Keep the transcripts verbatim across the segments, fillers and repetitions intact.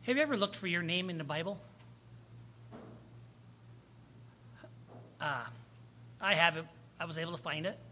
Have you ever looked for your name in the Bible? Uh, I haven't. I was able to find it.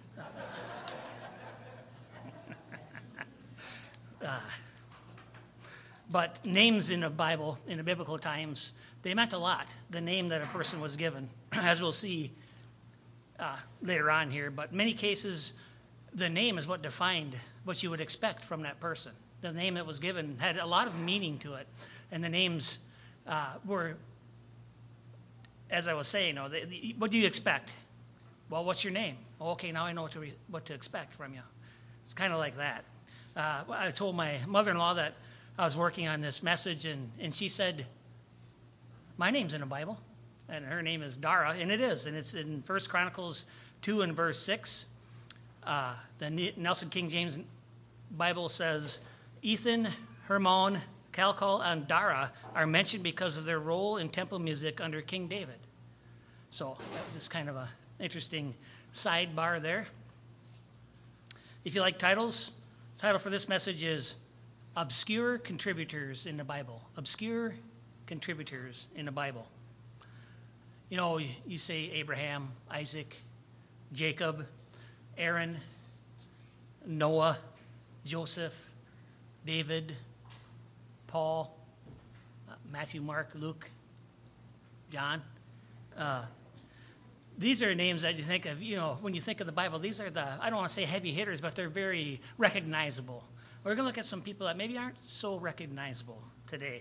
Uh, but names in the Bible, in the biblical times, they meant a lot. The name that a person was given, as we'll see uh, later on here. But in many cases, the name is what defined what you would expect from that person. The name that was given had a lot of meaning to it, and the names uh, were, as I was saying, you know, the, the, what do you expect? Well, what's your name? Oh, okay, now I know what to, re- what to expect from you. It's kind of like that. Uh, I told my mother-in-law that I was working on this message, and, and she said, my name's in the Bible, and her name is Dara, and it is, and it's in First Chronicles two and verse six. Uh, the Nelson King James Bible says, Ethan, Hermon, Calcol, and Dara are mentioned because of their role in temple music under King David. So that was just kind of an interesting sidebar there. If you like titles, the title for this message is Obscure Contributors in the Bible. Obscure Contributors in the Bible. You know, you, you say Abraham, Isaac, Jacob, Aaron, Noah, Joseph, David, Paul, uh, Matthew, Mark, Luke, John. Uh, these are names that you think of, you know, when you think of the Bible, these are the, I don't want to say heavy hitters, but they're very recognizable. We're going to look at some people that maybe aren't so recognizable today.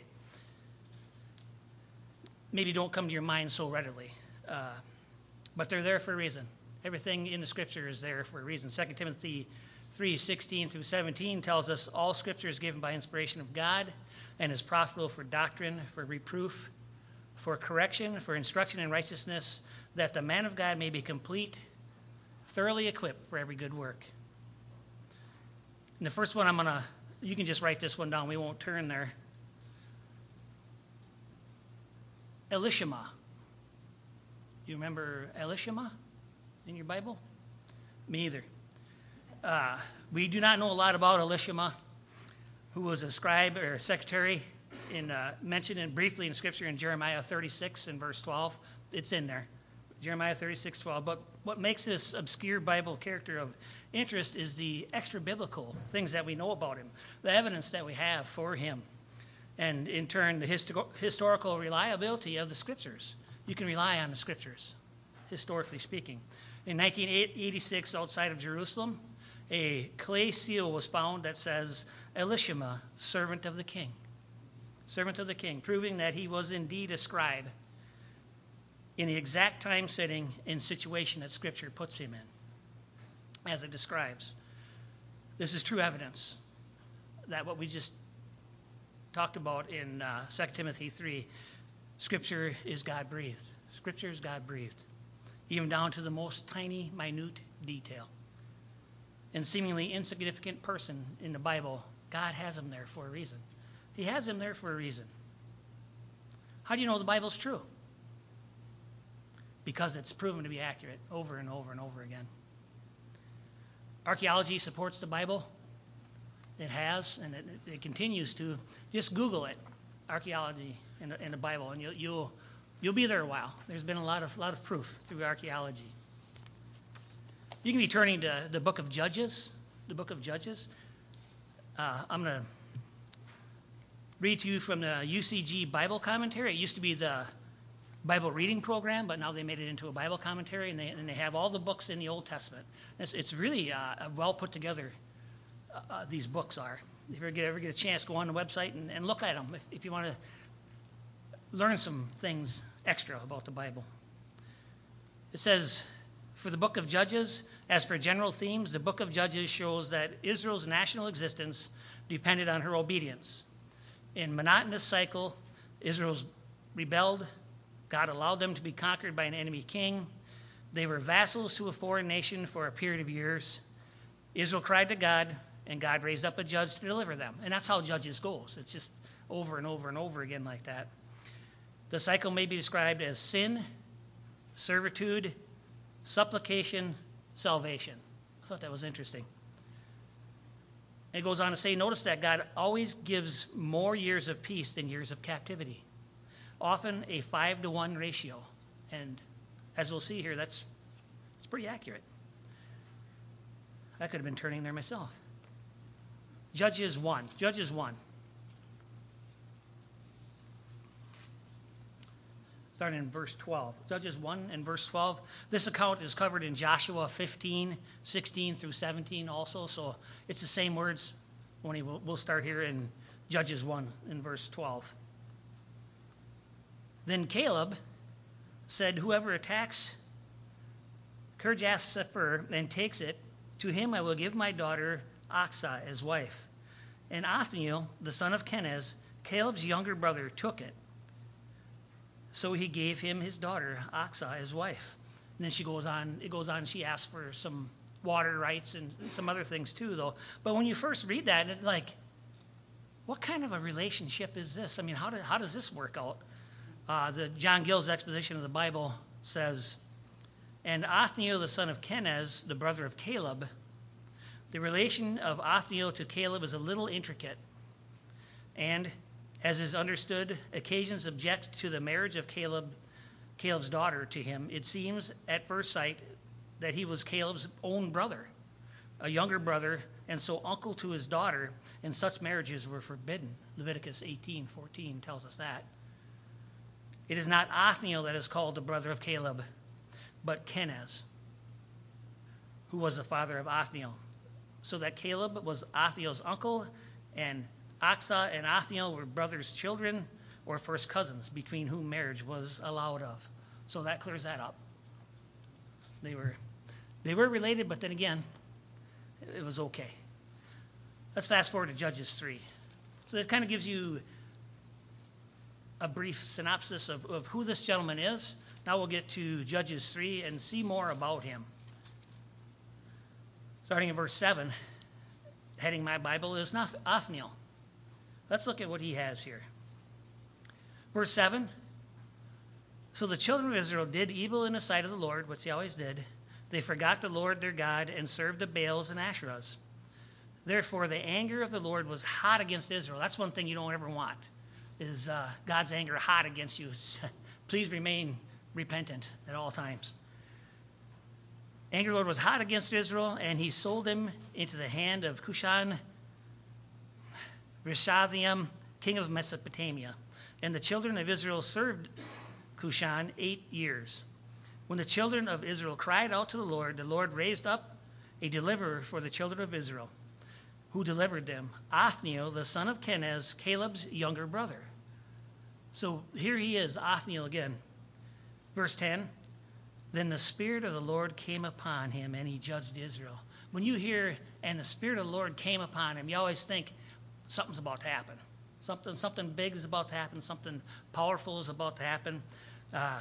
Maybe don't come to your mind so readily. Uh, but they're there for a reason. Everything in the Scripture is there for a reason. Second Timothy three sixteen through seventeen tells us all Scripture is given by inspiration of God and is profitable for doctrine, for reproof, for correction, for instruction in righteousness, that the man of God may be complete, thoroughly equipped for every good work. And the first one I'm going to, you can just write this one down. We won't turn there. Elishama. You remember Elishama in your Bible? Me either. Uh, we do not know a lot about Elishama, who was a scribe or a secretary in, uh, mentioned in briefly in Scripture in Jeremiah thirty-six and verse twelve. It's in there, Jeremiah thirty-six twelve. But what makes this obscure Bible character of interest is the extra biblical things that we know about him, the evidence that we have for him, and in turn the histo- historical reliability of the Scriptures. You can rely on the Scriptures, historically speaking. In nineteen eighty-six, outside of Jerusalem, a clay seal was found that says, Elishama, servant of the king. Servant of the king, proving that he was indeed a scribe in the exact time, setting, and situation that Scripture puts him in, as it describes. This is true evidence that what we just talked about in uh, Second Timothy three, Scripture is God-breathed. Scripture is God-breathed, even down to the most tiny, minute detail. And seemingly insignificant person in the Bible, God has him there for a reason. He has him there for a reason. How do you know the Bible's true? Because it's proven to be accurate over and over and over again. Archaeology supports the Bible. It has, and it, it continues to. Just Google it, archaeology in the, in the Bible, and you'll, you'll you'll be there a while. There's been a lot of lot of proof through archaeology. You can be turning to the book of Judges, the book of Judges. Uh, I'm going to read to you from the U C G Bible commentary. It used to be the Bible reading program, but now they made it into a Bible commentary, and they, and they have all the books in the Old Testament. It's, it's really uh, a well put together, uh, uh, these books are. If you ever get, ever get a chance, go on the website and, and look at them if, if you want to learn some things extra about the Bible. It says, for the book of Judges, as for general themes, the book of Judges shows that Israel's national existence depended on her obedience. In monotonous cycle, Israel's rebelled. God allowed them to be conquered by an enemy king. They were vassals to a foreign nation for a period of years. Israel cried to God, and God raised up a judge to deliver them. And that's how Judges goes. It's just over and over and over again like that. The cycle may be described as sin, servitude, supplication, salvation. I thought that was interesting. It goes on to say, notice that God always gives more years of peace than years of captivity. Often a five to one ratio. And as we'll see here, that's, that's pretty accurate. I could have been turning there myself. Judges one. Judges one. Starting in verse twelve. Judges one and verse twelve. This account is covered in Joshua fifteen, sixteen through seventeen also. So it's the same words. When he will, we'll start here in Judges one in verse twelve. Then Caleb said, whoever attacks Kirjath Sepher and takes it, to him I will give my daughter Achsah as wife. And Othniel, the son of Kenaz, Caleb's younger brother, took it. So he gave him his daughter Achsah as wife. And then she goes on, it goes on, she asks for some water rights and some other things too, though. But when you first read that, it's like, what kind of a relationship is this? I mean, how, do, how does this work out? Uh, the John Gill's exposition of the Bible says, and Othniel, the son of Kenaz, the brother of Caleb, the relation of Othniel to Caleb is a little intricate, and, as is understood, occasions object to the marriage of Caleb, Caleb's daughter to him. It seems at first sight that he was Caleb's own brother, a younger brother, and so uncle to his daughter, and such marriages were forbidden. Leviticus eighteen fourteen tells us that. It is not Othniel that is called the brother of Caleb, but Kenaz, who was the father of Othniel. So that Caleb was Othniel's uncle, and Achsah and Othniel were brothers' children, or first cousins, between whom marriage was allowed of. So that clears that up. They were, they were related, but then again, it was okay. Let's fast forward to Judges three. So that kind of gives you a brief synopsis of, of who this gentleman is. Now we'll get to Judges three and see more about him. Starting in verse seven, heading my Bible is Othniel. Let's look at what he has here. Verse seven, so the children of Israel did evil in the sight of the Lord, which they always did. They forgot the Lord their God and served the Baals and Asherahs. Therefore the anger of the Lord was hot against Israel. That's one thing you don't ever want, is uh, God's anger hot against you. Please remain repentant at all times. Anger of the Lord was hot against Israel, and he sold them into the hand of Cushan Rishathaim, king of Mesopotamia. And the children of Israel served Cushan eight years. When the children of Israel cried out to the Lord, the Lord raised up a deliverer for the children of Israel, who delivered them, Othniel, the son of Kenaz, Caleb's younger brother. So here he is, Othniel again. Verse ten, then the Spirit of the Lord came upon him, and he judged Israel. When you hear, and the Spirit of the Lord came upon him, you always think something's about to happen. Something, something big is about to happen. Something powerful is about to happen. Uh,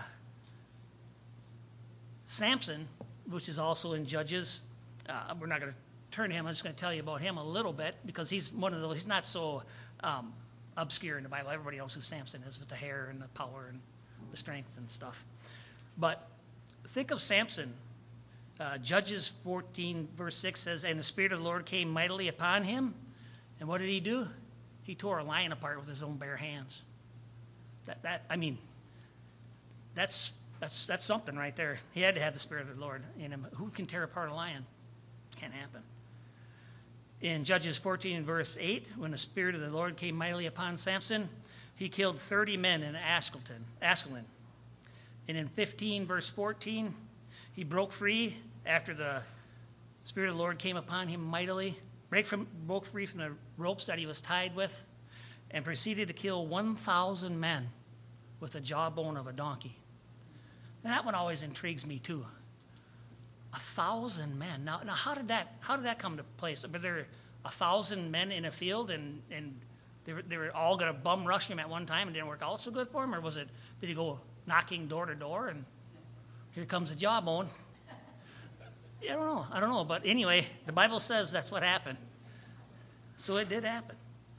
Samson, which is also in Judges, uh, we're not going to turn to him. I'm just going to tell you about him a little bit, because he's one of those. He's not so um, obscure in the Bible. Everybody knows who Samson is, with the hair and the power and the strength and stuff. But think of Samson. Uh, Judges fourteen verse six says, and the Spirit of the Lord came mightily upon him. And what did he do? He tore a lion apart with his own bare hands. That, that I mean, that's that's that's something right there. He had to have the Spirit of the Lord in him. Who can tear apart a lion? Can't happen. In Judges fourteen verse eight, when the Spirit of the Lord came mightily upon Samson, he killed thirty men in Askelon. Askelon. And in fifteen verse fourteen, he broke free after the Spirit of the Lord came upon him mightily. Break from, broke free from the ropes that he was tied with, and proceeded to kill one thousand men with the jawbone of a donkey. And that one always intrigues me too. A thousand men. Now, now how did that how did that come to place? Were there a thousand men in a field, and, and they were, they were all going to bum rush him at one time and didn't work out so good for him? Or was it, did he go knocking door to door and here comes a jawbone? I don't know. I don't know. But anyway, the Bible says that's what happened. So it did happen.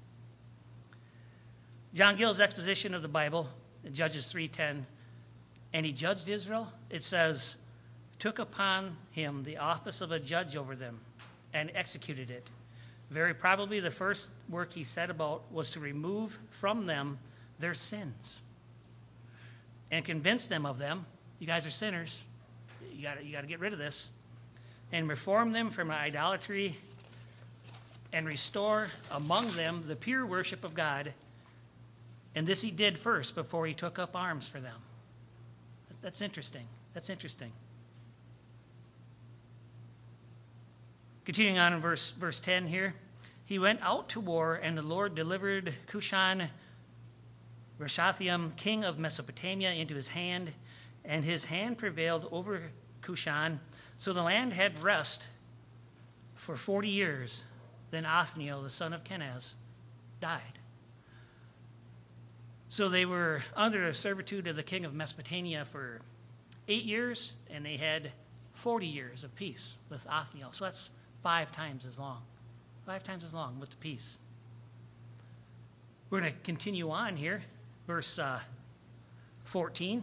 John Gill's exposition of the Bible, in Judges three ten, and he judged Israel, it says, took upon him the office of a judge over them, and executed it. Very probably the first work he set about was to remove from them their sins and convince them of them. You guys are sinners. You got you got to get rid of this. And reform them from idolatry and restore among them the pure worship of God. And this he did first before he took up arms for them. That's interesting. That's interesting. Continuing on in verse, verse ten here. He went out to war, and the Lord delivered Cushan Rishathaim, king of Mesopotamia, into his hand, and his hand prevailed over Cushan. So the land had rest for forty years. Then Othniel, the son of Kenaz, died. So they were under the servitude of the king of Mesopotamia for eight years, and they had forty years of peace with Othniel. So that's five times as long. Five times as long with the peace. We're going to continue on here. Verse uh, fourteen.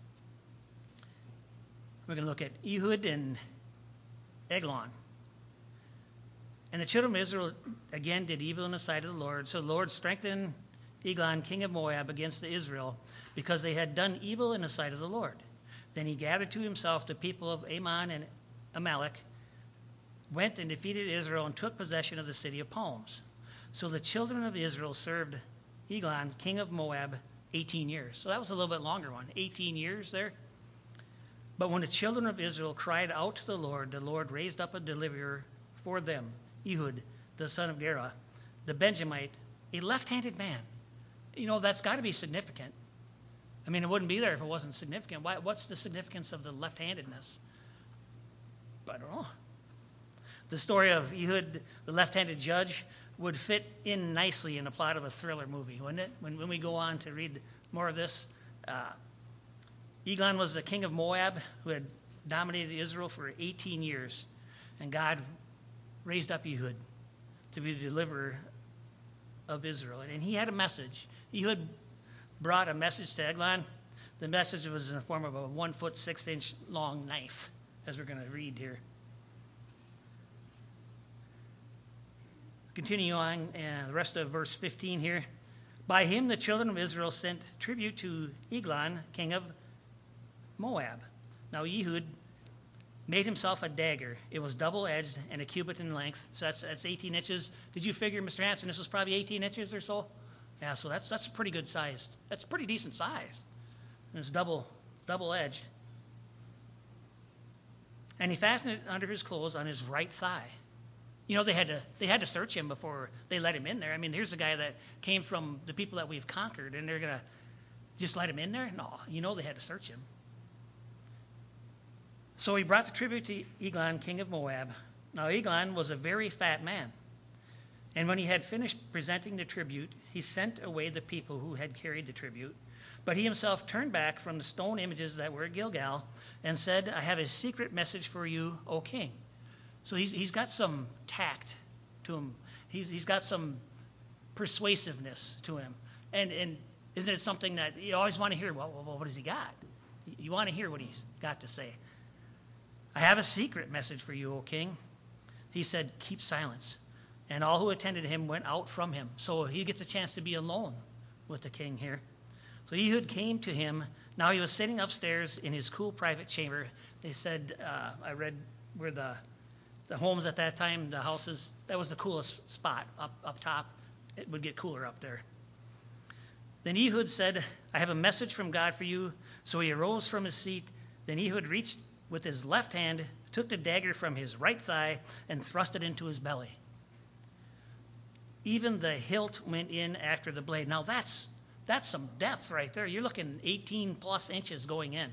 We're going to look at Ehud and Eglon. And the children of Israel again did evil in the sight of the Lord. So the Lord strengthened Eglon, king of Moab, against Israel, because they had done evil in the sight of the Lord. Then he gathered to himself the people of Ammon and Amalek, went and defeated Israel, and took possession of the city of palms. So the children of Israel served Eglon, king of Moab, eighteen years. So that was a little bit longer one, eighteen years there. But when the children of Israel cried out to the Lord, the Lord raised up a deliverer for them, Ehud, the son of Gera, the Benjamite, a left-handed man. You know, that's got to be significant. I mean, it wouldn't be there if it wasn't significant. Why, what's the significance of the left-handedness? I don't know. The story of Ehud, the left-handed judge, would fit in nicely in the plot of a thriller movie, wouldn't it? When, when we go on to read more of this, uh, Eglon was the king of Moab who had dominated Israel for eighteen years, and God raised up Ehud to be the deliverer of Israel. And he had a message. Ehud brought a message to Eglon. The message was in the form of a one foot six inch long knife, as we're going to read here. Continue on, uh, the rest of verse fifteen here. By him the children of Israel sent tribute to Eglon, king of Moab. Now Ehud made himself a dagger. It was double-edged and a cubit in length, so that's, that's eighteen inches. Did you figure, Mister Hanson, this was probably eighteen inches or so? Yeah, so that's that's a pretty good size. That's a pretty decent size. And it's double, double-edged. And he fastened it under his clothes on his right thigh. You know, they had to they had to search him before they let him in there. I mean, here's a guy that came from the people that we've conquered, and they're going to just let him in there? No, you know they had to search him. So he brought the tribute to Eglon, king of Moab. Now Eglon was a very fat man. And when he had finished presenting the tribute, he sent away the people who had carried the tribute. But he himself turned back from the stone images that were at Gilgal and said, I have a secret message for you, O king. So he's, he's got some tact to him. He's, he's got some persuasiveness to him. And, and isn't it something that you always want to hear? Well, well, what has he got? You want to hear what he's got to say. I have a secret message for you, O king. He said, keep silence. And all who attended him went out from him. So he gets a chance to be alone with the king here. So Ehud came to him. Now he was sitting upstairs in his cool private chamber. They said, uh, I read where the the homes at that time, the houses, that was the coolest spot up, up top. It would get cooler up there. Then Ehud said, I have a message from God for you. So he arose from his seat. Then Ehud reached with his left hand, took the dagger from his right thigh, and thrust it into his belly. Even the hilt went in after the blade. Now that's that's some depth right there. You're looking eighteen plus inches going in.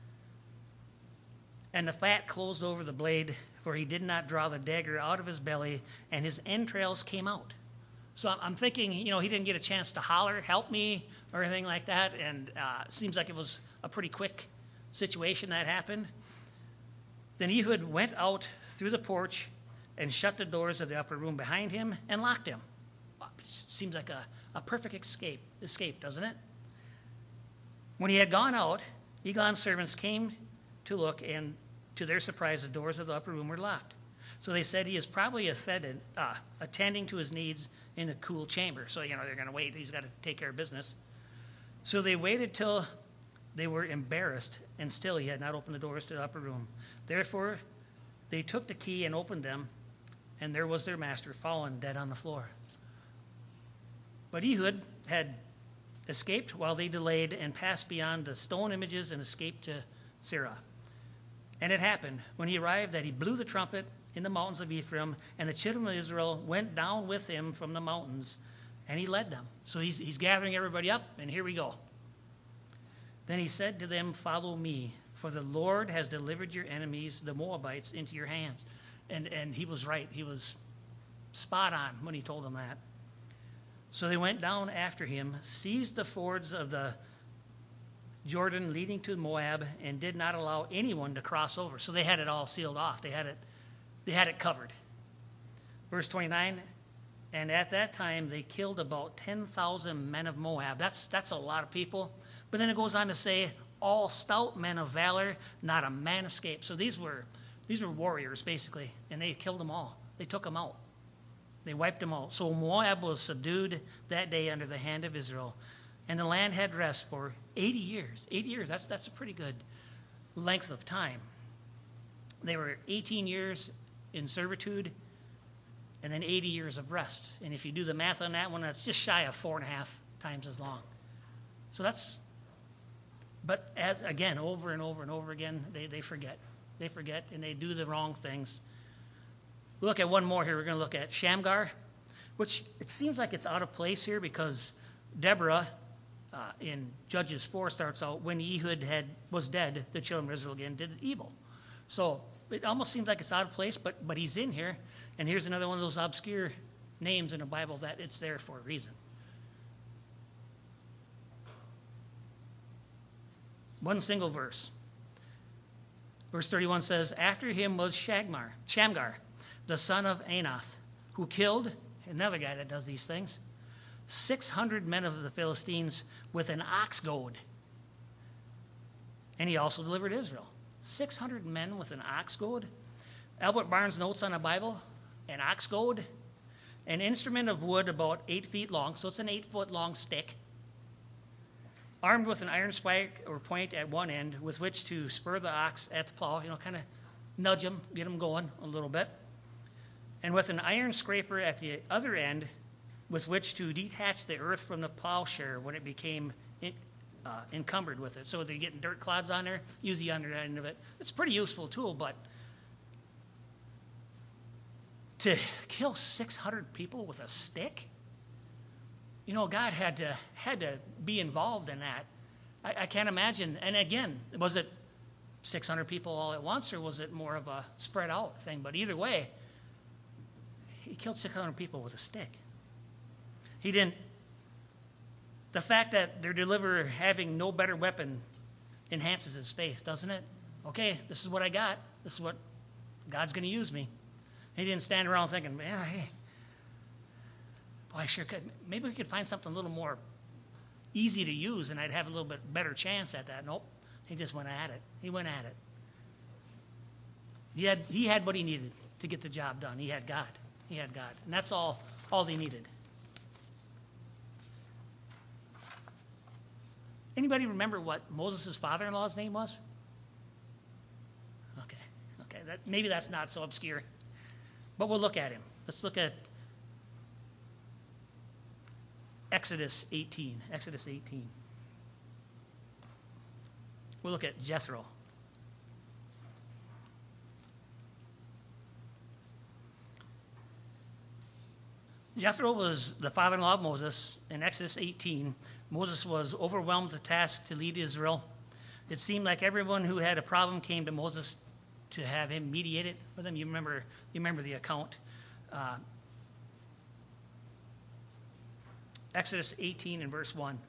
And the fat closed over the blade, for he did not draw the dagger out of his belly, and his entrails came out. So I'm thinking, you know, he didn't get a chance to holler, help me, or anything like that. And uh, it seems like it was a pretty quick situation that happened. Then Ehud went out through the porch and shut the doors of the upper room behind him and locked him. It seems like a, a perfect escape, escape, doesn't it? When he had gone out, Eglon's servants came to look, and to their surprise, the doors of the upper room were locked. So they said he is probably a fed, uh, attending to his needs in a cool chamber. So, you know, they're going to wait. He's got to take care of business. So they waited till they were embarrassed, and still he had not opened the doors to the upper room. Therefore, they took the key and opened them, and there was their master fallen dead on the floor. But Ehud had escaped while they delayed and passed beyond the stone images and escaped to Seirah. And it happened, when he arrived, that he blew the trumpet in the mountains of Ephraim, and the children of Israel went down with him from the mountains, and he led them. So he's, he's gathering everybody up, and here we go. Then he said to them, follow me, for the Lord has delivered your enemies, the Moabites, into your hands. And, and he was right. He was spot on when he told them that. So they went down after him, seized the fords of the Jordan leading to Moab, and did not allow anyone to cross over. So they had it all sealed off. They had it, they had it covered. Verse twenty-nine, and at that time they killed about ten thousand men of Moab. That's, that's a lot of people. But then it goes on to say, all stout men of valor, not a man escaped. So these were, these were warriors, basically, and they killed them all. They took them out. They wiped them out. So Moab was subdued that day under the hand of Israel. And the land had rest for eighty years. eighty years, that's, that's a pretty good length of time. They were eighteen years in servitude and then eighty years of rest. And if you do the math on that one, that's just shy of four and a half times as long. So that's, but as, again, over and over and over again, they, they forget. They forget and they do the wrong things. We'll look at one more here. We're going to look at Shamgar, which it seems like it's out of place here because Deborah uh, in Judges four starts out, when Ehud had, was dead, the children of Israel again did evil. So it almost seems like it's out of place, but, but he's in here. And here's another one of those obscure names in the Bible that it's there for a reason. One single verse. Verse thirty-one says, after him was Shagmar, Shamgar, the son of Anath, who killed, another guy that does these things, six hundred men of the Philistines with an ox goad. And he also delivered Israel. six hundred men with an ox goad. Albert Barnes notes on a Bible, an ox goad, an instrument of wood about eight feet long, so it's an eight foot long stick, armed with an iron spike or point at one end with which to spur the ox at the plow, you know, kind of nudge him, get him going a little bit, and with an iron scraper at the other end with which to detach the earth from the plowshare when it became in, uh, encumbered with it. So they're getting dirt clods on there, use the under end of it. It's a pretty useful tool, but to kill six hundred people with a stick? You know, God had to had to be involved in that. I, I can't imagine. And again, was it six hundred people all at once, or was it more of a spread out thing? But either way, he killed six hundred people with a stick. He didn't. The fact that their deliverer having no better weapon enhances his faith, doesn't it? Okay, this is what I got. This is what God's going to use me. He didn't stand around thinking, man, hey, boy, I sure could. Maybe we could find something a little more easy to use, and I'd have a little bit better chance at that. Nope. He just went at it. He went at it. He had he had what he needed to get the job done. He had God. He had God, and that's all all they needed. Anybody remember what Moses' father-in-law's name was? Okay, okay. That maybe that's not so obscure, but we'll look at him. Let's look at Exodus eighteen. Exodus eighteen. We'll look at Jethro. Jethro was the father-in-law of Moses. In Exodus eighteen, Moses was overwhelmed with the task to lead Israel. It seemed like everyone who had a problem came to Moses to have him mediate it for them. You remember, you remember the account. Uh, Exodus eighteen and verse one.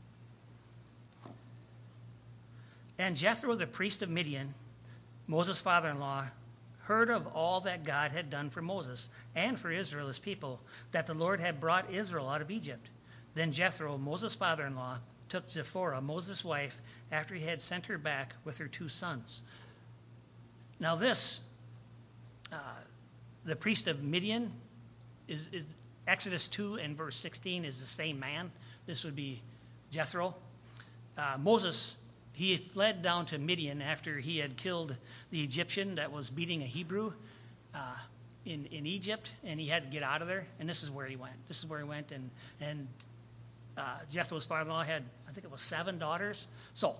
And Jethro, the priest of Midian, Moses' father-in-law, heard of all that God had done for Moses and for Israel, his people, that the Lord had brought Israel out of Egypt. Then Jethro, Moses' father-in-law, took Zipporah, Moses' wife, after he had sent her back with her two sons. Now this, uh, the priest of Midian is, is Exodus two and verse sixteen is the same man. This would be Jethro. Uh, Moses, he fled down to Midian after he had killed the Egyptian that was beating a Hebrew uh, in, in Egypt, and he had to get out of there, and this is where he went. This is where he went, and, and uh, Jethro's father-in-law had, I think it was seven daughters. So,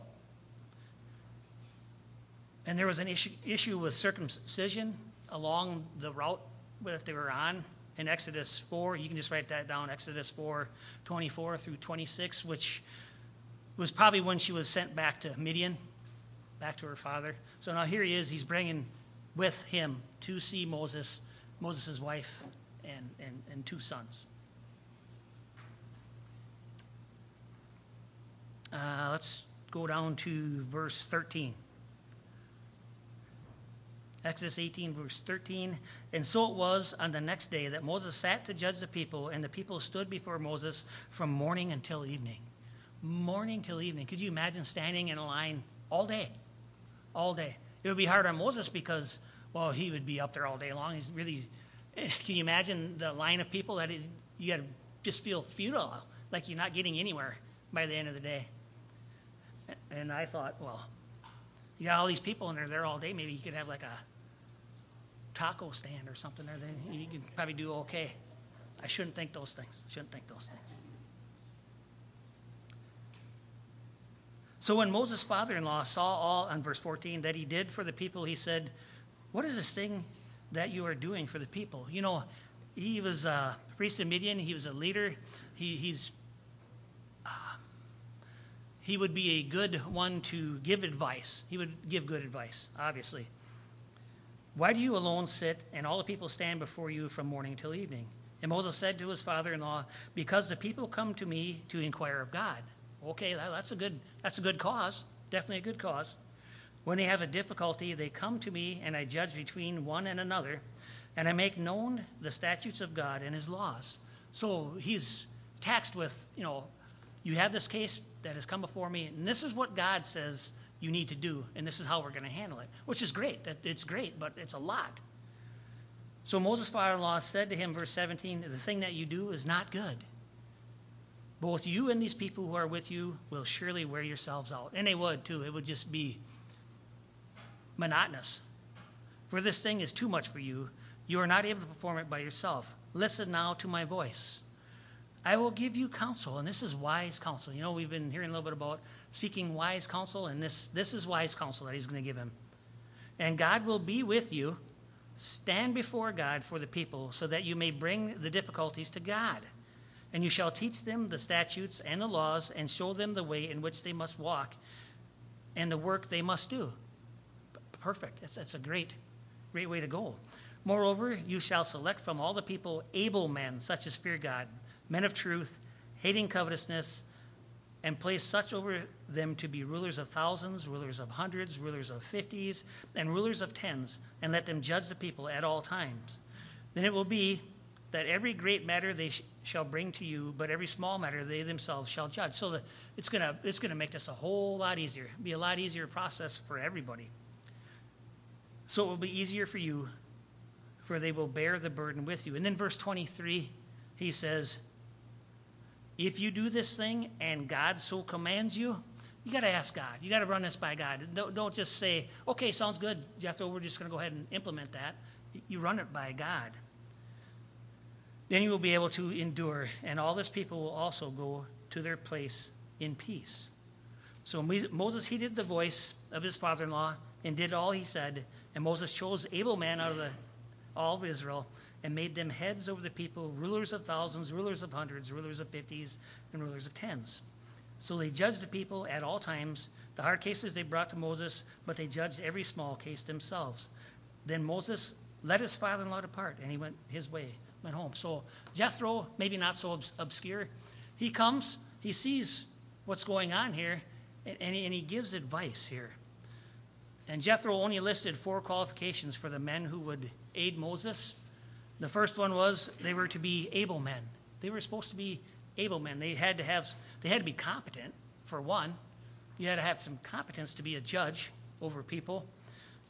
and there was an issue, issue with circumcision along the route that they were on. In Exodus four, you can just write that down, Exodus four, twenty-four through twenty-six, which was probably when she was sent back to Midian, back to her father. So now here he is, he's bringing with him to see Moses, Moses' wife, and, and, and two sons. Uh, let's go down to verse thirteen. Exodus eighteen, verse thirteen. And so it was on the next day that Moses sat to judge the people, and the people stood before Moses from morning until evening. Morning till evening. Could you imagine standing in a line all day? All day. It would be hard on Moses because, well, he would be up there all day long. He's really, can you imagine the line of people that is, you got to just feel futile, like you're not getting anywhere by the end of the day. And I thought, well, you got all these people and they're there all day. Maybe you could have like a taco stand or something there. Then you could probably do okay. I shouldn't think those things. Shouldn't think those things. So when Moses' father-in-law saw all, on verse fourteen, that he did for the people, he said, "What is this thing that you are doing for the people?" You know, he was a priest of Midian. He was a leader. He, he's uh, he would be a good one to give advice. He would give good advice, obviously. "Why do you alone sit, and all the people stand before you from morning till evening?" And Moses said to his father-in-law, "Because the people come to me to inquire of God." Okay, that, that's a good that's a good cause. Definitely a good cause. "When they have a difficulty, they come to me, and I judge between one and another, and I make known the statutes of God and his laws." So he's taxed with, you know, you have this case that has come before me, and this is what God says you need to do, and this is how we're going to handle it, which is great. It's great, but it's a lot. So Moses' father-in-law said to him, verse seventeen, "The thing that you do is not good. Both you and these people who are with you will surely wear yourselves out." And they would, too. It would just be monotonous. "For this thing is too much for you. You are not able to perform it by yourself. Listen now to my voice. I will give you counsel," and this is wise counsel. You know, we've been hearing a little bit about seeking wise counsel, and this, this is wise counsel that he's going to give him. "And God will be with you. Stand before God for the people, so that you may bring the difficulties to God. And you shall teach them the statutes and the laws, and show them the way in which they must walk, and the work they must do." Perfect. That's, that's a great, great way to go. "Moreover, you shall select from all the people able men, such as fear God, men of truth, hating covetousness, and place such over them to be rulers of thousands, rulers of hundreds, rulers of fifties, and rulers of tens, and let them judge the people at all times. Then it will be that every great matter they sh- shall bring to you, but every small matter they themselves shall judge." So the, it's gonna it's gonna make this a whole lot easier. It'll be a lot easier process for everybody. "So it will be easier for you, for they will bear the burden with you." And then verse twenty-three, he says, "If you do this thing and God so commands you," you got to ask God. You got to run this by God. Don't, don't just say, "Okay, sounds good, Jethro, we're just going to go ahead and implement that." You run it by God. "Then you will be able to endure, and all this people will also go to their place in peace." So Moses heeded the voice of his father-in-law and did all he said. And Moses chose able men out of the, all of Israel, and made them heads over the people, rulers of thousands, rulers of hundreds, rulers of fifties, and rulers of tens. So they judged the people at all times. The hard cases they brought to Moses, but they judged every small case themselves. Then Moses let his father-in-law depart, and he went his way, went home. So Jethro, maybe not so obs- obscure, he comes, he sees what's going on here, and, and, he, and he gives advice here. And Jethro only listed four qualifications for the men who would aid Moses. The first one was they were to be able men. They were supposed to be able men. They had to have, they had to be competent, for one. You had to have some competence to be a judge over people.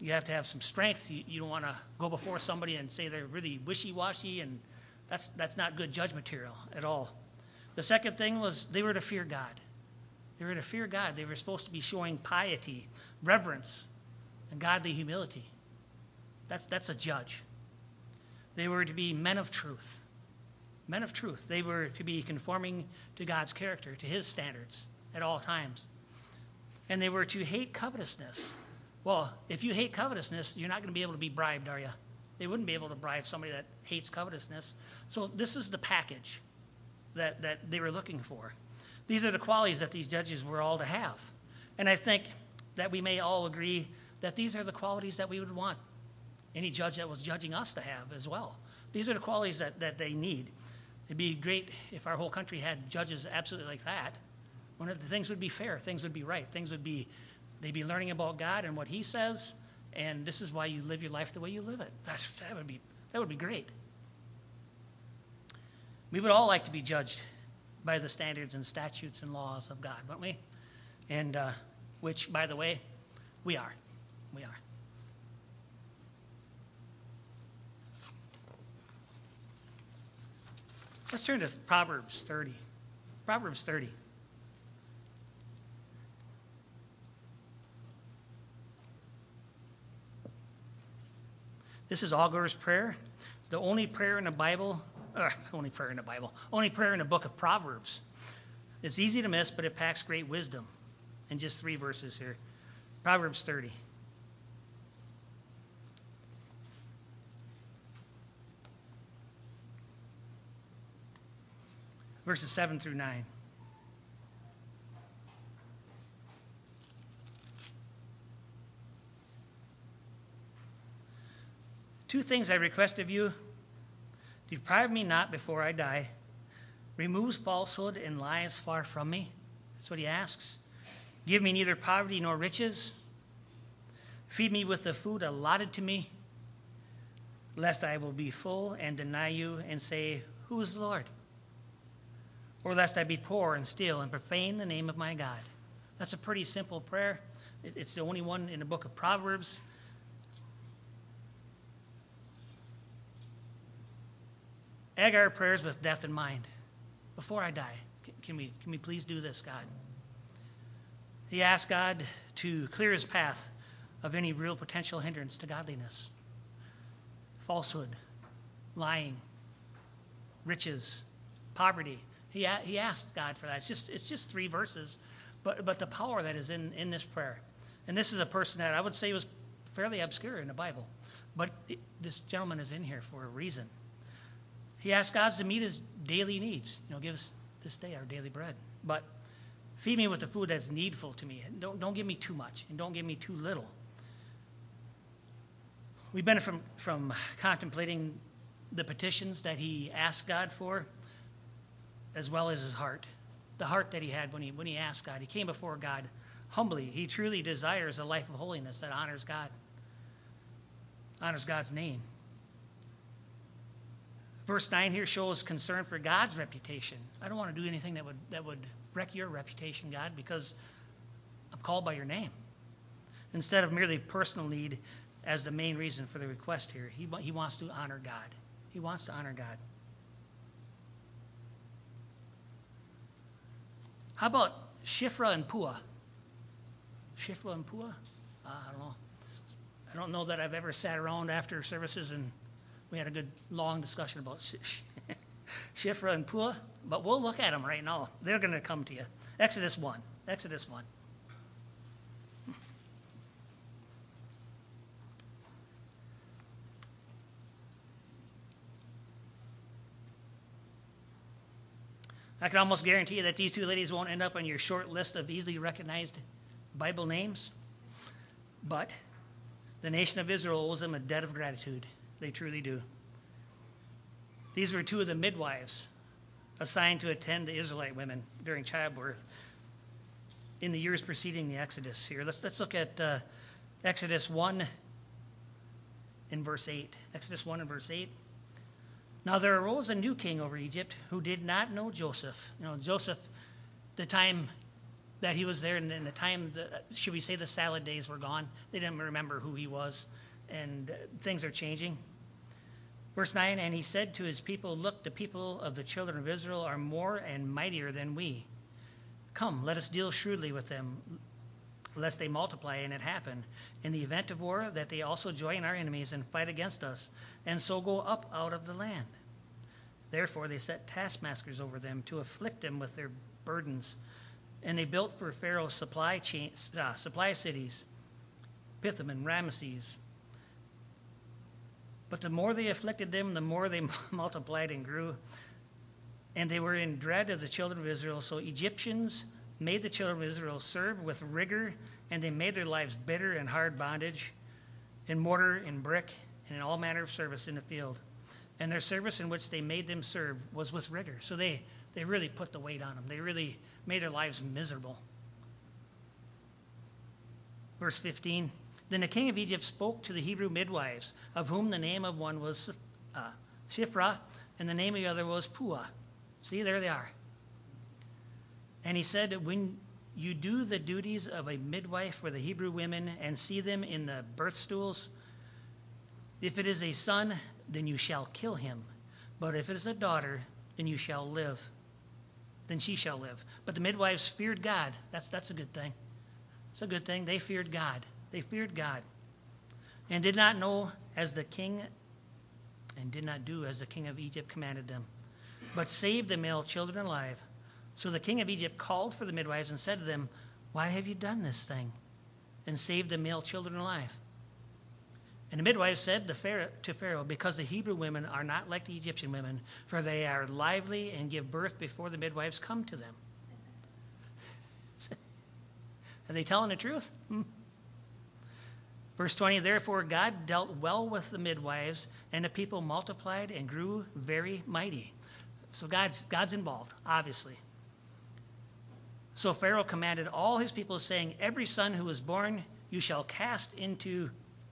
You have to have some strength. You, you don't want to go before somebody and say they're really wishy-washy, and that's that's not good judge material at all. The second thing was they were to fear God. They were to fear God. They were supposed to be showing piety, reverence, and godly humility. That's that's a judge. They were to be men of truth. Men of truth. They were to be conforming to God's character, to his standards at all times. And they were to hate covetousness. Well, if you hate covetousness, you're not going to be able to be bribed, are you? They wouldn't be able to bribe somebody that hates covetousness. So this is the package that, that they were looking for. These are the qualities that these judges were all to have. And I think that we may all agree that these are the qualities that we would want any judge that was judging us to have as well. These are the qualities that, that they need. It'd be great if our whole country had judges absolutely like that. One of the things would be fair, things would be right, things would be, they'd be learning about God and what he says, and this is why you live your life the way you live it. That's, that would be that would be great. We would all like to be judged by the standards and statutes and laws of God, wouldn't we? And uh, which, by the way, we are. We are. Let's turn to Proverbs thirty. Proverbs thirty. This is Agur's prayer, the only prayer in the Bible, or only prayer in the Bible, only prayer in the book of Proverbs. It's easy to miss, but it packs great wisdom in just three verses here. Proverbs thirty. Verses seven through nine. Two things I request of you. Deprive me not before I die. Remove falsehood and lies far from me. That's what he asks. Give me neither poverty nor riches. Feed me with the food allotted to me, lest I will be full and deny you and say, who is the Lord? Or lest I be poor and steal and profane the name of my God. That's a pretty simple prayer. It's the only one in the book of Proverbs. Agar prayers with death in mind. Before I die, can we, can we please do this, God? He asked God to clear his path of any real potential hindrance to godliness. Falsehood, lying, riches, poverty. He, he asked God for that. It's just, it's just three verses, but, but the power that is in, in this prayer. And this is a person that I would say was fairly obscure in the Bible, but it, this gentleman is in here for a reason. He asked God to meet his daily needs. You know, give us this day our daily bread. But feed me with the food that's needful to me. Don't, don't give me too much, and don't give me too little. We benefit from, from contemplating the petitions that he asked God for, as well as his heart. The heart that he had when he when he asked God. He came before God humbly. He truly desires a life of holiness that honors God, honors God's name. Verse nine here shows concern for God's reputation. I don't want to do anything that would that would wreck your reputation, God, because I'm called by your name. Instead of merely personal need as the main reason for the request here, he, he wants to honor God. He wants to honor God. How about Shifra and Pua? Shifra and Pua? Uh, I don't know. I don't know that I've ever sat around after services and we had a good long discussion about Shifra and Pua, but we'll look at them right now. They're going to come to you. Exodus one. Exodus one. I can almost guarantee you that these two ladies won't end up on your short list of easily recognized Bible names, but the nation of Israel owes them a debt of gratitude. They truly do. These were two of the midwives assigned to attend to Israelite women during childbirth in the years preceding the Exodus here. Let's, let's look at uh, Exodus one in verse eight. Exodus one in verse eight. Now there arose a new king over Egypt who did not know Joseph. You know, Joseph, the time that he was there in, in the time, the, should we say the salad days were gone? They didn't remember who he was, and uh, things are changing. Verse nine, and he said to his people, look, the people of the children of Israel are more and mightier than we. Come, let us deal shrewdly with them, lest they multiply and it happen, in the event of war, that they also join our enemies and fight against us, and so go up out of the land. Therefore they set taskmasters over them to afflict them with their burdens. And they built for Pharaoh supply chains, uh, supply cities, Pithom and Ramesses. But the more they afflicted them, the more they multiplied and grew. And they were in dread of the children of Israel. So Egyptians made the children of Israel serve with rigor, and they made their lives bitter and hard bondage, in mortar and brick, and in all manner of service in the field. And their service in which they made them serve was with rigor. So they, they really put the weight on them. They really made their lives miserable. Verse fifteen. Then the king of Egypt spoke to the Hebrew midwives, of whom the name of one was uh, Shiphrah, and the name of the other was Puah. See, there they are. And he said, when you do the duties of a midwife for the Hebrew women and see them in the birth stools, if it is a son, then you shall kill him. But if it is a daughter, then you shall live. Then she shall live. But the midwives feared God. That's, that's a good thing. It's a good thing. They feared God. They feared God, and did not know as the king, and did not do as the king of Egypt commanded them, but saved the male children alive. So the king of Egypt called for the midwives and said to them, why have you done this thing, and saved the male children alive? And the midwives said to Pharaoh, to Pharaoh, because the Hebrew women are not like the Egyptian women, for they are lively and give birth before the midwives come to them. Are they telling the truth? Hmm. Verse twenty, therefore God dealt well with the midwives, and the people multiplied and grew very mighty. So God's, God's involved, obviously. So Pharaoh commanded all his people, saying, every son who is born you shall cast into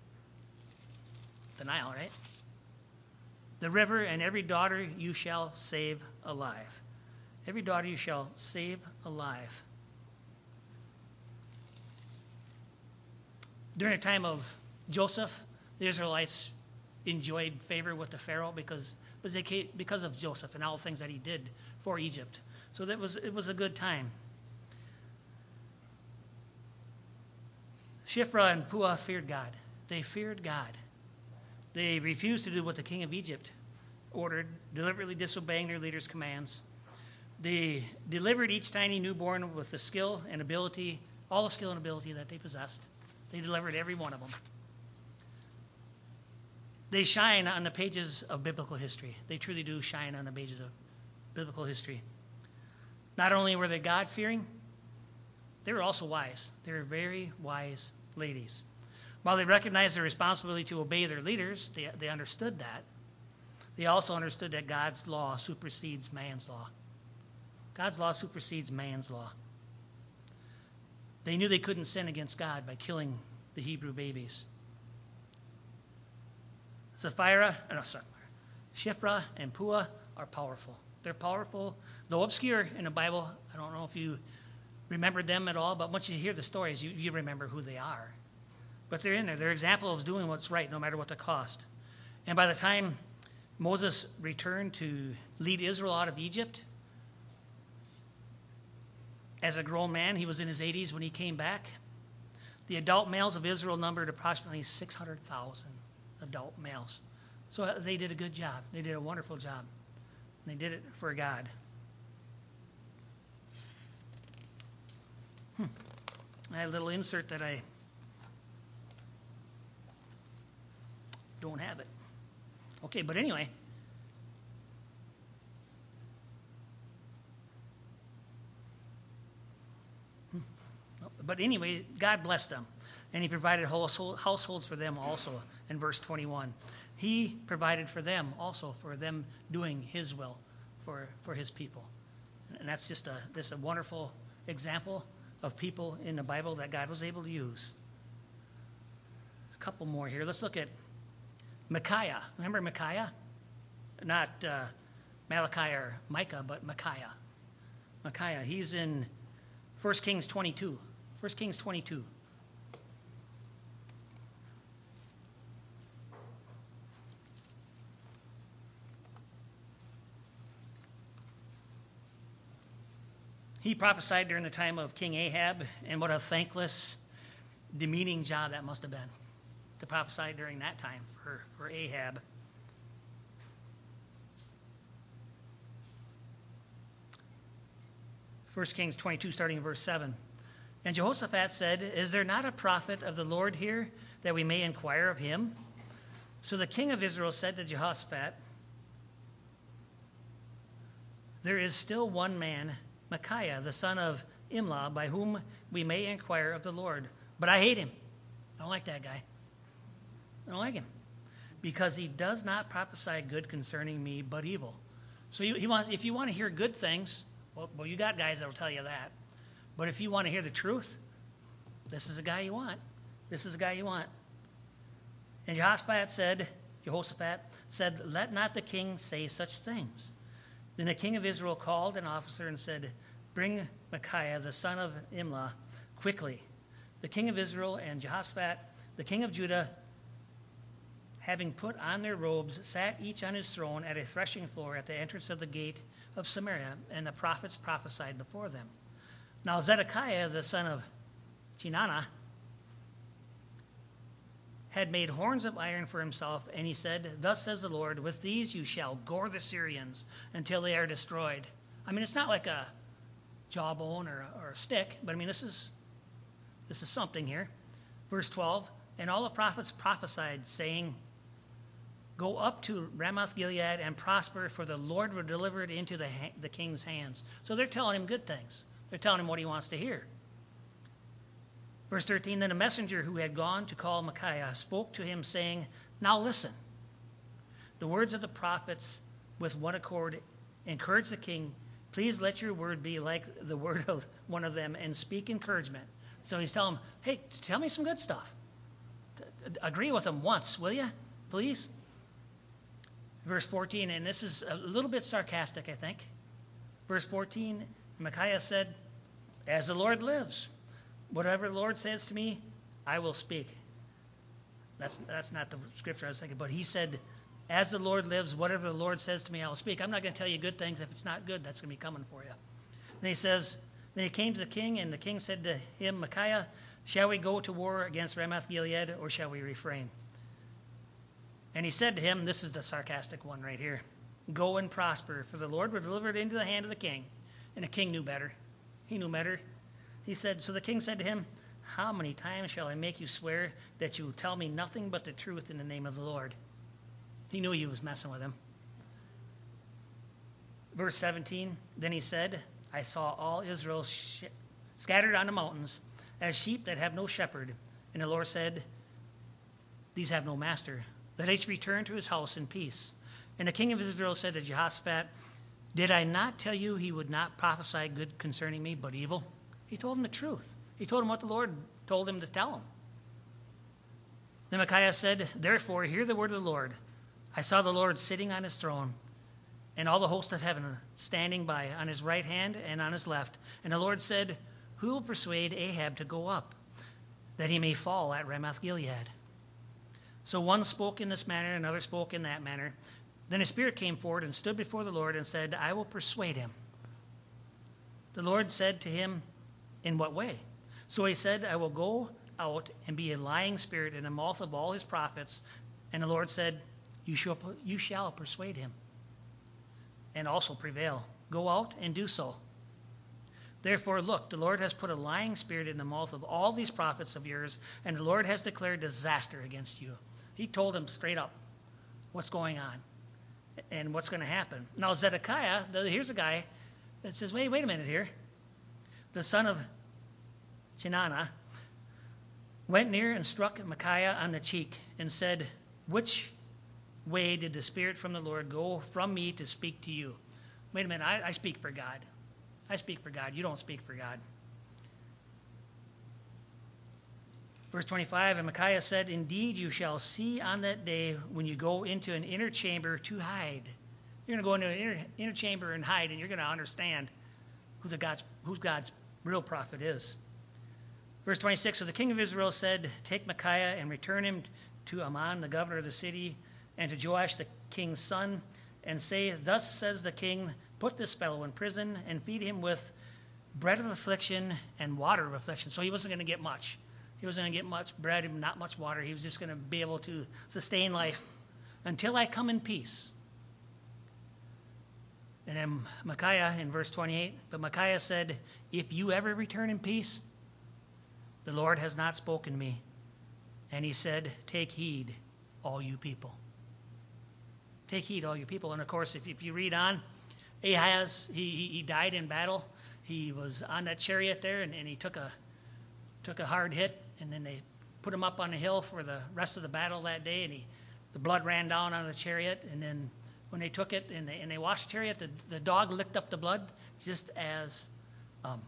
the Nile, right? The river, and every daughter you shall save alive. Every daughter you shall save alive. During the time of Joseph, the Israelites enjoyed favor with the Pharaoh because, because of Joseph and all the things that he did for Egypt. So that was it was a good time. Shiphrah and Puah feared God. They feared God. They refused to do what the king of Egypt ordered, deliberately disobeying their leader's commands. They delivered each tiny newborn with the skill and ability, all the skill and ability that they possessed. They delivered every one of them. They shine on the pages of biblical history. They truly do shine on the pages of biblical history. Not only were they God-fearing, they were also wise. They were very wise ladies. While they recognized their responsibility to obey their leaders, they, they understood that. They also understood that God's law supersedes man's law. God's law supersedes man's law. They knew they couldn't sin against God by killing the Hebrew babies. Sapphira, no, sorry, Shiphrah and Puah are powerful. They're powerful, though obscure in the Bible. I don't know if you remembered them at all, but once you hear the stories, you, you remember who they are. But they're in there. They're examples of doing what's right, no matter what the cost. And by the time Moses returned to lead Israel out of Egypt, as a grown man, he was in his eighties when he came back. The adult males of Israel numbered approximately six hundred thousand adult males. So they did a good job. They did a wonderful job. They did it for God. Hmm. I had a little insert that I don't have it. Okay, but anyway. Hmm. But anyway, God blessed them, and he provided households for them also in verse twenty-one. He provided for them also for them doing his will for, for his people. And that's just a, just a wonderful example of people in the Bible that God was able to use. A couple more here. Let's look at Micaiah. Remember Micaiah? Not uh, Malachi or Micah, but Micaiah. Micaiah. He's in First Kings twenty-two. First Kings twenty-two. He prophesied during the time of King Ahab, and what a thankless, demeaning job that must have been to prophesy during that time for, for Ahab. First Kings twenty-two, starting in verse seven. And Jehoshaphat said, "Is there not a prophet of the Lord here, that we may inquire of him?" So the king of Israel said to Jehoshaphat, "There is still one man, Micaiah, the son of Imlah, by whom we may inquire of the Lord. But I hate him." I don't like that guy. I don't like him. "Because he does not prophesy good concerning me, but evil." So you, he want, if you want to hear good things, well, well, you got guys that will tell you that. But if you want to hear the truth, this is the guy you want. This is the guy you want. And Jehoshaphat said, Jehoshaphat said, "Let not the king say such things." Then the king of Israel called an officer and said, "Bring Micaiah, the son of Imlah, quickly." The king of Israel and Jehoshaphat, the king of Judah, having put on their robes, sat each on his throne at a threshing floor at the entrance of the gate of Samaria, and the prophets prophesied before them. Now Zedekiah, the son of Chinana, had made horns of iron for himself, and he said, "Thus says the Lord, with these you shall gore the Syrians until they are destroyed." I mean, it's not like a jawbone or, or a stick, but I mean, this is this is something here. Verse twelve, and all the prophets prophesied, saying, "Go up to Ramoth Gilead and prosper, for the Lord will deliver it into the, ha- the king's hands." So they're telling him good things. They're telling him what he wants to hear. Verse thirteen, then a messenger who had gone to call Micaiah spoke to him, saying, "Now listen, the words of the prophets with one accord encourage the king. Please let your word be like the word of one of them, and speak encouragement." So he's telling him, "Hey, tell me some good stuff. Agree with them once, will you? Please?" Verse fourteen, and this is a little bit sarcastic, I think. Verse fourteen, Micaiah said, "As the Lord lives, whatever the Lord says to me, I will speak." That's that's not the scripture I was thinking, but he said, "As the Lord lives, whatever the Lord says to me, I will speak." I'm not going to tell you good things. If it's not good, that's going to be coming for you. Then he says, then he came to the king, and the king said to him, "Micaiah, shall we go to war against Ramoth Gilead, or shall we refrain?" And he said to him, this is the sarcastic one right here, "Go and prosper, for the Lord will deliver it into the hand of the king." And the king knew better. He knew better. He said, so the king said to him, "How many times shall I make you swear that you will tell me nothing but the truth in the name of the Lord?" He knew he was messing with him. Verse seventeen, then he said, "I saw all Israel sh- scattered on the mountains as sheep that have no shepherd. And the Lord said, these have no master. Let each return to his house in peace." And the king of Israel said to Jehoshaphat, "Did I not tell you he would not prophesy good concerning me, but evil?" He told him the truth. He told him what the Lord told him to tell him. Then Micaiah said, "Therefore hear the word of the Lord. I saw the Lord sitting on his throne, and all the host of heaven standing by on his right hand and on his left. And the Lord said, who will persuade Ahab to go up, that he may fall at Ramoth Gilead?" So one spoke in this manner, another spoke in that manner. Then a spirit came forward and stood before the Lord and said, "I will persuade him." The Lord said to him, "In what way?" So he said, "I will go out and be a lying spirit in the mouth of all his prophets." And the Lord said, you shall, you shall persuade him and also prevail. Go out and do so. Therefore, look, the Lord has put a lying spirit in the mouth of all these prophets of yours, and the Lord has declared disaster against you. He told him straight up what's going on and what's going to happen. Now, Zedekiah, here's a guy that says, wait, wait a minute here. The son of Chinana went near and struck Micaiah on the cheek and said, "Which way did the Spirit from the Lord go from me to speak to you?" Wait a minute, I, I speak for God. I speak for God. You don't speak for God. Verse twenty-five, and Micaiah said, "Indeed, you shall see on that day when you go into an inner chamber to hide." You're going to go into an inner, inner chamber and hide, and you're going to understand who the God's, who's God's real prophet is. Verse twenty-six, so the king of Israel said, take Micaiah and return him to Amon, the governor of the city, and to Joash, the king's son, and say, thus says the king, put this fellow in prison and feed him with bread of affliction and water of affliction. So he wasn't going to get much. He wasn't going to get much bread and not much water. He was just going to be able to sustain life until I come in peace. And then Micaiah in verse twenty-eight, but Micaiah said, if you ever return in peace, the Lord has not spoken to me. And he said, take heed, all you people. Take heed, all you people. And of course, if, if you read on, Ahaz, he, he, he died in battle. He was on that chariot there, and, and he took a took a hard hit, and then they put him up on the hill for the rest of the battle that day, and he, the blood ran down on the chariot, and then when they took it and they, and they washed the chariot, the, the dog licked up the blood just as, um,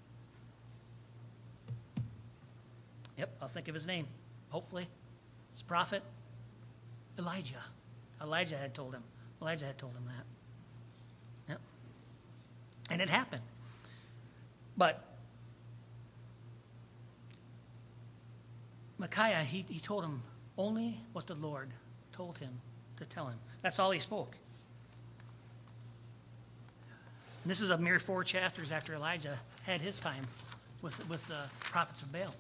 yep, I'll think of his name, hopefully, it's prophet Elijah. Elijah had told him. Elijah had told him that. Yep. And it happened. But Micaiah, he, he told him only what the Lord told him to tell him. That's all he spoke. And this is a mere four chapters after Elijah had his time with, with the prophets of Baal.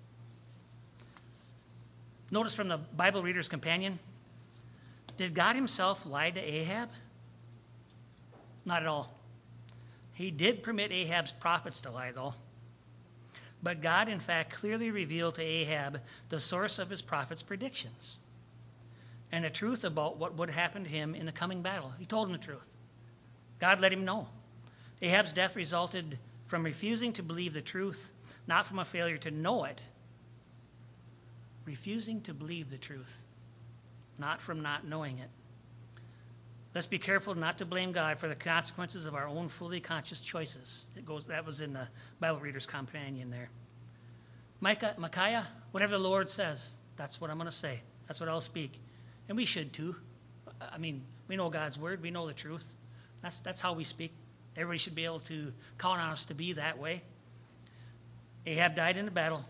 Notice from the Bible Reader's Companion, did God himself lie to Ahab? Not at all. He did permit Ahab's prophets to lie, though. But God, in fact, clearly revealed to Ahab the source of his prophets' predictions and the truth about what would happen to him in the coming battle. He told him the truth. God let him know. Ahab's death resulted from refusing to believe the truth, not from a failure to know it. Refusing to believe the truth, not from not knowing it. Let's be careful not to blame God for the consequences of our own fully conscious choices. It goes. That was in the Bible Reader's Companion there. Micah, Micaiah, whatever the Lord says, that's what I'm going to say. That's what I'll speak. And we should too. I mean, we know God's word. We know the truth. That's, that's how we speak. Everybody should be able to count on us to be that way. Ahab died in the battle.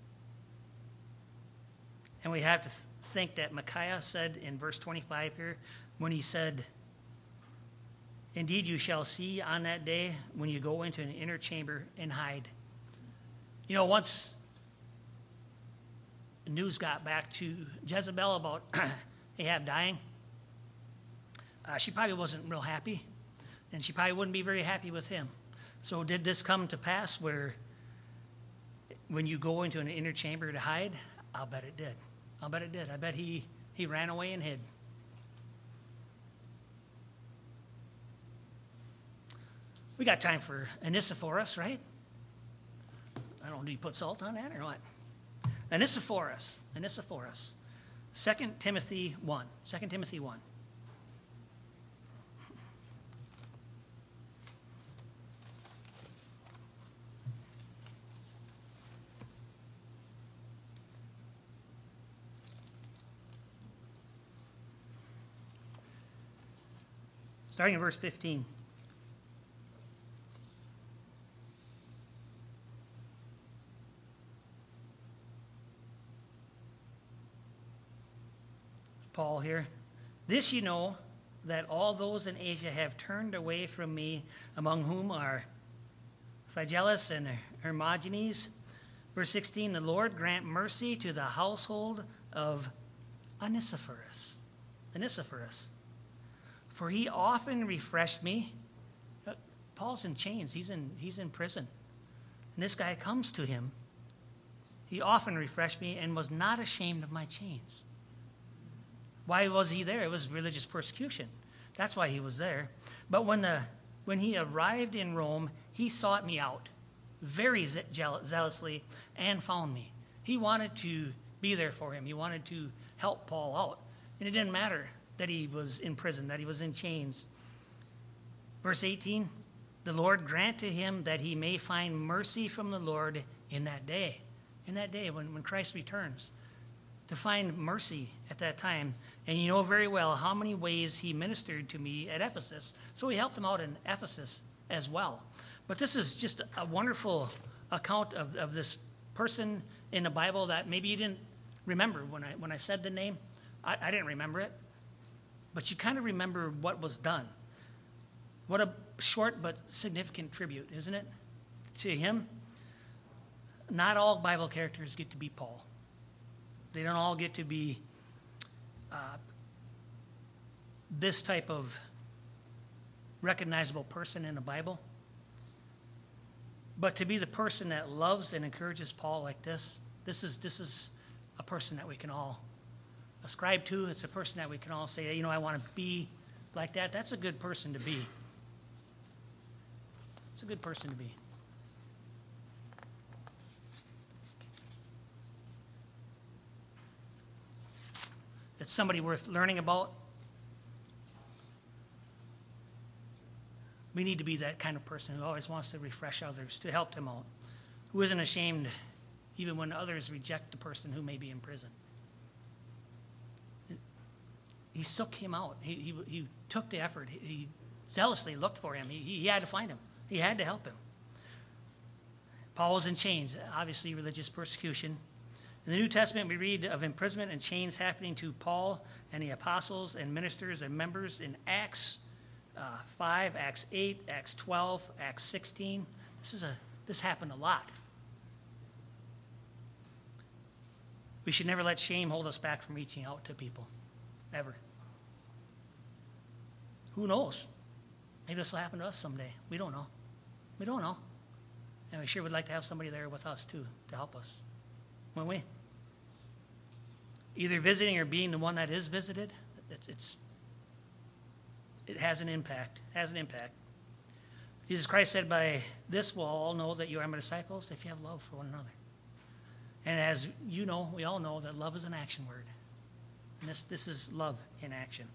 And we have to th- think that Micaiah said in verse twenty-five here, when he said, indeed you shall see on that day when you go into an inner chamber and hide. You know, once news got back to Jezebel about Ahab dying, uh, she probably wasn't real happy, and she probably wouldn't be very happy with him. So did this come to pass where when you go into an inner chamber to hide? I'll bet it did. I'll bet it did. I bet he, he ran away and hid. We got time for Onesiphorus, right? I don't know, do you put salt on that or what? Onesiphorus. Onesiphorus. Second Timothy one. Second Timothy one. Starting in verse fifteen. Paul here. This you know, that all those in Asia have turned away from me, among whom are Phygellus and Hermogenes. Verse sixteen, the Lord grant mercy to the household of Onesiphorus. Onesiphorus. For he often refreshed me. Paul's in chains. He's in, he's in prison. And this guy comes to him. He often refreshed me and was not ashamed of my chains. Why was he there? It was religious persecution. That's why he was there. But when the when he arrived in Rome, he sought me out very zealously and found me. He wanted to be there for him. He wanted to help Paul out. And it didn't matter that he was in prison, that he was in chains. Verse eighteen, the Lord grant to him that he may find mercy from the Lord in that day. In that day when, when Christ returns. To find mercy at that time. And you know very well how many ways he ministered to me at Ephesus. So he helped him out in Ephesus as well. But this is just a wonderful account of, of this person in the Bible that maybe you didn't remember when I when I said the name. I, I didn't remember it. But you kind of remember what was done. What a short but significant tribute, isn't it, to him? Not all Bible characters get to be Paul. They don't all get to be uh, this type of recognizable person in the Bible. But to be the person that loves and encourages Paul like this, this is this is a person that we can all ascribe to. It's a person that we can all say, you know, I want to be like that. That's a good person to be. It's a good person to be. It's somebody worth learning about. We need to be that kind of person who always wants to refresh others, to help them out, who isn't ashamed even when others reject the person who may be in prison. He still came out. He, he, he took the effort. He, he zealously looked for him. He, he had to find him. He had to help him. Paul was in chains, obviously religious persecution. In the New Testament, we read of imprisonment and chains happening to Paul and the apostles and ministers and members in Acts uh, five, Acts eight, Acts twelve, Acts sixteen. This is a this happened a lot. We should never let shame hold us back from reaching out to people. Ever. Who knows? Maybe this will happen to us someday. We don't know. We don't know. And we sure would like to have somebody there with us, too, to help us. Won't we? Either visiting or being the one that is visited, it's, it's, it has an impact. Has an impact. Jesus Christ said, by this we'll all know that you are my disciples if you have love for one another. And as you know, we all know that love is an action word. And this, this is love in action.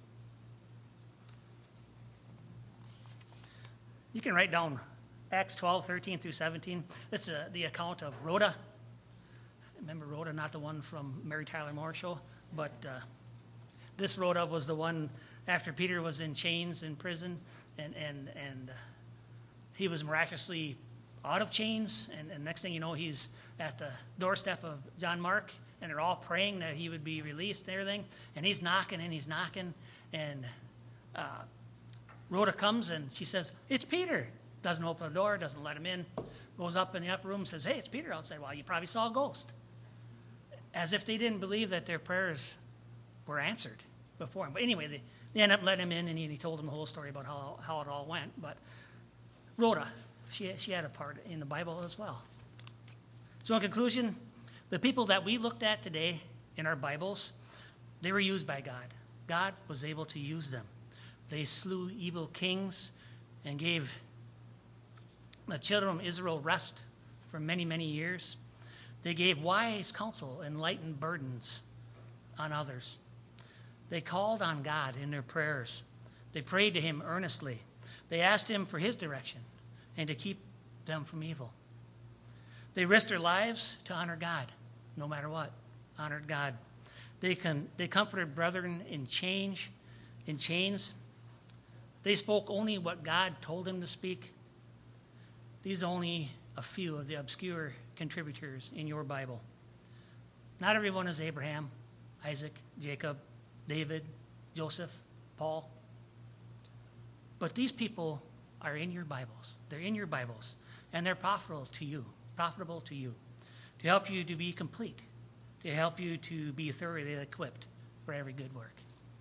You can write down Acts twelve, thirteen through seventeen. It's a, the account of Rhoda. Remember Rhoda, not the one from Mary Tyler Moore Show, but uh, this Rhoda was the one after Peter was in chains in prison, and and and uh, he was miraculously out of chains, and, and next thing you know, he's at the doorstep of John Mark, and they're all praying that he would be released and everything, and he's knocking and he's knocking, and uh, Rhoda comes and she says, "It's Peter." Doesn't open the door, doesn't let him in, goes up in the upper room and says, "Hey, it's Peter outside." "Well, you probably saw a ghost." As if they didn't believe that their prayers were answered before him. But anyway, they, they end up letting him in, and he, he told them the whole story about how, how it all went. But Rhoda, she, she had a part in the Bible as well. So in conclusion, the people that we looked at today in our Bibles, they were used by God. God was able to use them. They slew evil kings and gave the children of Israel rest for many, many years. They gave wise counsel and lightened burdens on others. They called on God in their prayers. They prayed to him earnestly. They asked him for his direction and to keep them from evil. They risked their lives to honor God, no matter what. Honored God. They can they comforted brethren in change, in chains. They spoke only what God told them to speak. These are only a few of the obscure contributors in your Bible. Not everyone is Abraham, Isaac, Jacob, David, Joseph, Paul. But these people are in your Bibles. They're in your Bibles, and they're profitable to you, profitable to you, to help you to be complete, to help you to be thoroughly equipped for every good work.